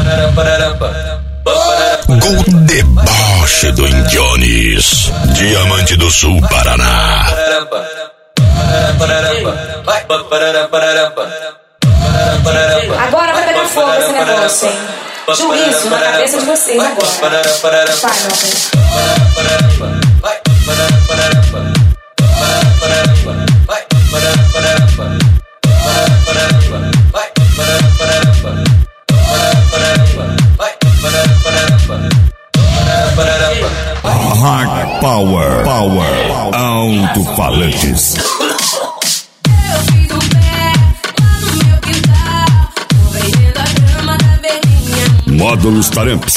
Gol deboche do Indiones, Diamante do Sul, Paraná. Agora vai pegar fogo esse negócio, hein? Juízo na cabeça de vocês agora. Vai, meu bem. Hard Power, alto-falantes. Módulos Taramps.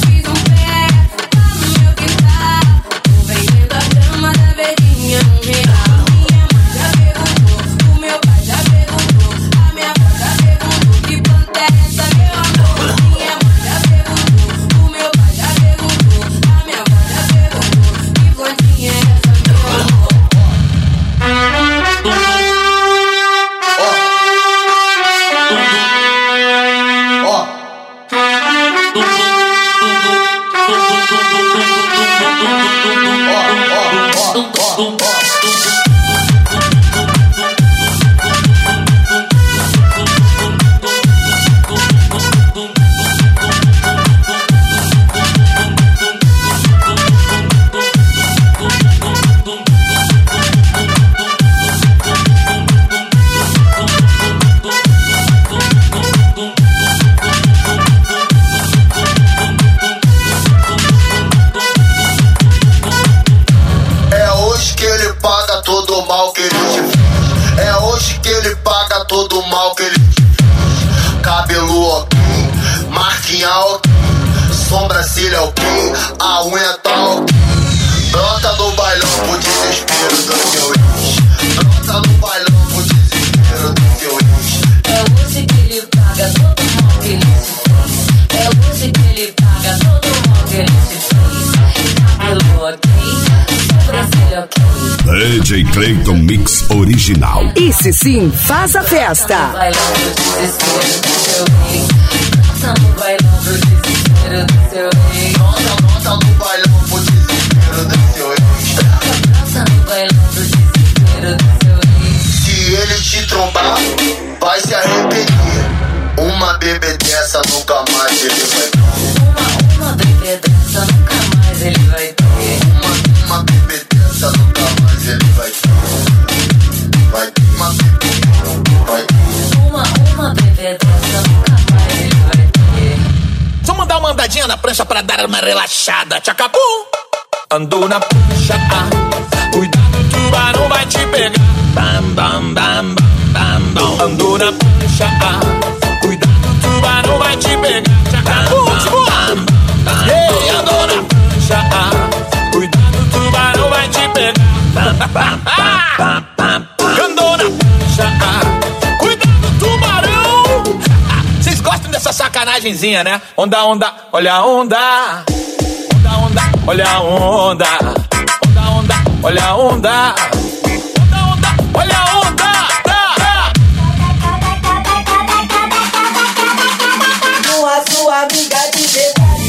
Todo o mal que ele te fez. É hoje que ele paga todo o mal que ele te fez. Cabelo ok, marquinha ok, sobrancelha ok, a unha tá ok. Brota no bailão pro desespero do seu ex. Brota no bailão pro desespero do seu ex. É hoje que ele paga todo o mal que ele te fez. É hoje que ele paga todo o mal que ele te fez. Cabelo ok, sobrancelha ok. DJ Clayton Mix Original. Esse sim faz a festa. Se ele te trombar, vai se arrepender. Uma bebê dessa nunca mais ele vai ter. Uma bebê dessa nunca mais ele vai ter. Uma bebê dessa nunca mais ele vai ter. Vai ter uma bebê, vai ter. Uma bebê dessa nunca mais ele vai ter. Só mandar uma andadinha na prancha pra dar uma relaxada. Tchacapum! Andou na prancha, cuidado, o tubarão vai te pegar. Bam, bam, bam, bam, bam. Andou na prancha, cuidado, o tubarão vai te pegar. Tchacapum, segura! Yeah, andou na prancha, cuidado, o tubarão vai te pegar. Andou na prancha, cuidado, tubarão. Vocês gostam dessa sacanagemzinha, né? Onda, onda, olha a onda. Onda, onda, olha a onda. Onda, onda, olha a onda. Onda, onda, olha a onda. Com a sua amiga de verdade.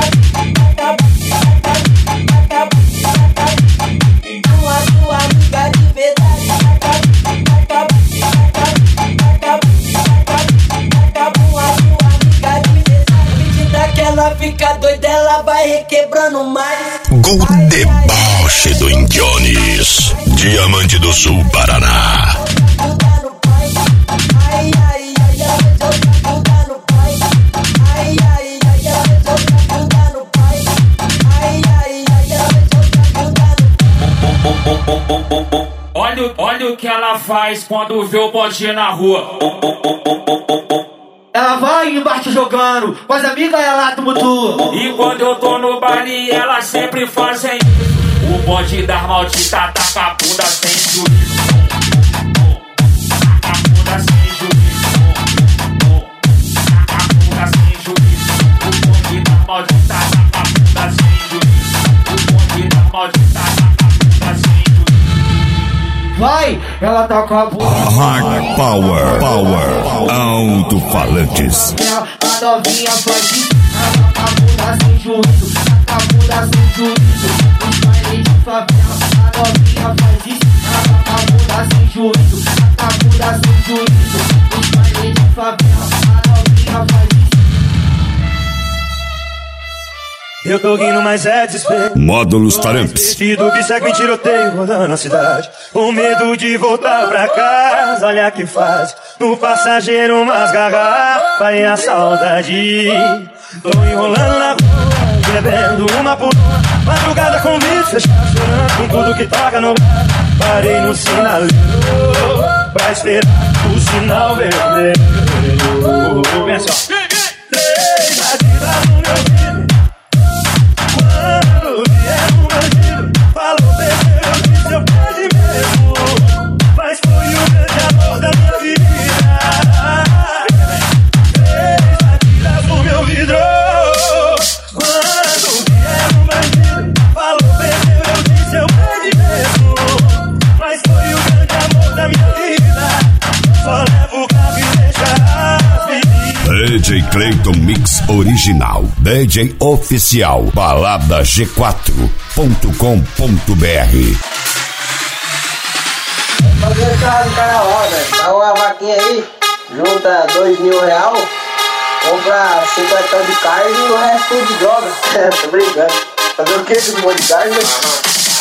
Com a sua amiga de verdade. Com a sua amiga de verdade. Medida que ela fica doida, ela vai requebrando mais. Gol deboche do Indiones, Diamante do Sul, Paraná. Olha o que ela faz quando vê o botinho na rua. Ela vai embaixo jogando, com as amigas ela tumultua. E quando eu tô no baile, ela sempre fazem isso. O bonde das malditas taca a bunda sem juízo. Taca a bunda sem juízo. Taca a bunda sem juízo. O bonde das malditas taca a bunda sem juízo. O bonde das malditas taca a bunda sem juízo. Vai, ela tá com a bunda. Hard Power, alto-falantes. Ela a novinha faz isso. A bunda sem juízo, a bunda sem juízo. Os baile de favela, a novinha faz isso. A bunda sem juízo, a bunda sem juízo. Os baile de favela, a novinha faz isso. Eu tô rindo, mas é desespero. Módulos Taramps. Vestido que segue em tiroteio rodando a cidade. Com medo de voltar pra casa, olha que faz. No passageiro umas garrafas e a saudade. Tô enrolando na rua, bebendo uma por uma. Madrugada com vídeo fechado, chorando com tudo que toca no bar. Parei no sinaleiro pra esperar o sinal vermelho. Vem assim, ó. Três batidas no meu ouvido. Quando vier um bandido, falou bebê, eu disse eu perdi mesmo. Mas foi o grande amor da minha vida. Três batidas no meu vidro. Quando vier um bandido, falou bebê, eu disse eu perdi mesmo. Mas foi o grande amor da minha vida. Só levo o carro e deixa as meninas. DJ Clayton Mix Original. DJ Oficial. Balada G4.com.br. Fazer esse carro de carnaval, velho. Dá uma vaquinha aí, junta R$2.000, compra 50 de carne e o resto tudo de droga. Tô brincando. Fazer o que com um monte de carne?